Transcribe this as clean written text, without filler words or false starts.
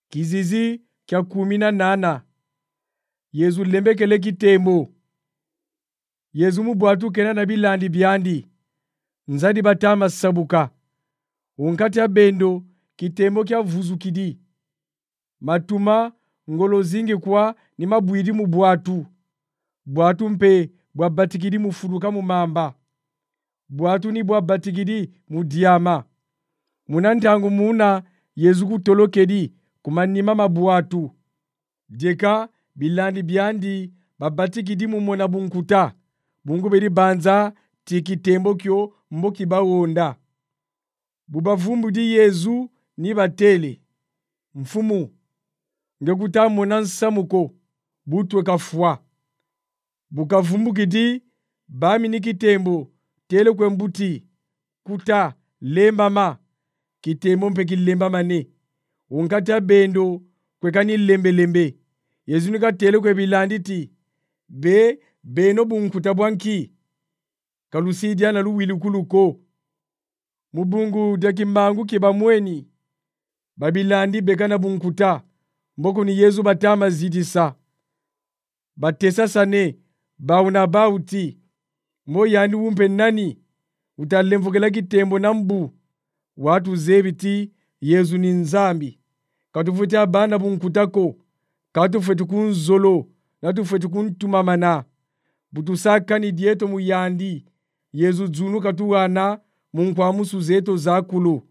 Kizizi kya 18 Yezu lembekele kitembo. Yezu mubwatu kena na bilandi byandi. Nzadi batama sabuka. Unkati bendo kitembo kya vuzukidi. Matuma ngolo zingi kwa ni mabwidi mubwatu. Bwatu mpe bwa batikidi mufuruka mumamba. Bwatu ni bwa batikidi mudiama. Munantangu muna Yezu kutolokedi kumanima mabwatu. Deka bilandi byandi babatikidi mumona bunkuta. Bungu beri banza tiki tembo kyo mboki bawonda. Bubavumbu di Yezu ni batele. Mfumu. Ngekuta mona nsamuko. Butwe kafua. Bukavumbu kidi bami ni kitembo. Tele kwe mbuti. Kuta lembama. Kitembo mpe kilembama ne. Unkata bendo kwekani lembe. Yezu nika tele kwe bilandi ti. Beno bunkuta bwanki. Kalusidia na luwili kuluko. Mubungu dakimbangu kiba mweni. Babilandi bekana bunkuta. Mboko ni Yezu batama zidisa. Batesa sane. Bauna bauti. Mo yani umpe nani. Utalemvukela kitembo na mbu. Watu zebiti Yezu ni nzambi. Katufute abana bunkutako. Katufute kunzolo. Natufute kuntumamana. Butusaka ni dieto muyandi. Yezu dzunu katuwana munkwa musu zeto zakulo.